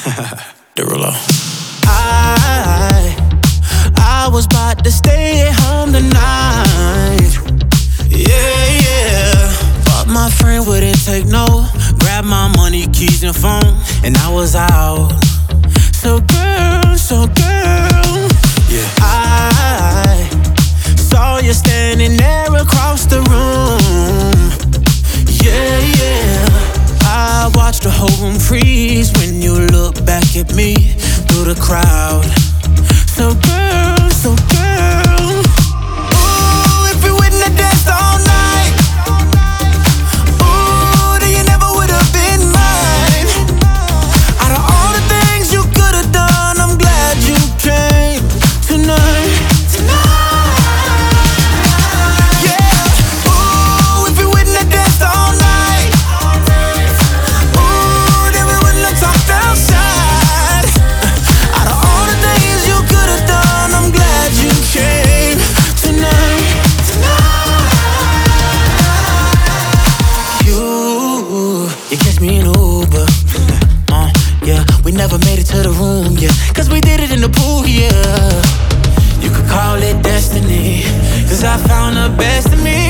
Derulo. I was about to stay at home tonight. Yeah. But my friend wouldn't take no. Grabbed my money, keys, and phone, and I was out. So girl, yeah. I saw you standing there across the room. Yeah. I watched the whole room freeze when you look back at me through the crowd. So girl, ooh, if we wouldn't have danced all night, ooh, then you never would have been mine. Out of all the things you could have done, I'm glad you came tonight. Yeah, ooh, if we wouldn't have danced all night, ooh, then we wouldn't have talked outside. Out of all the things you could have done, I'm glad you came tonight. You catch me in Uber. Yeah, we never made it to the room, yeah, cause we did it in the pool, yeah. You could call it destiny, cause I found the best in me.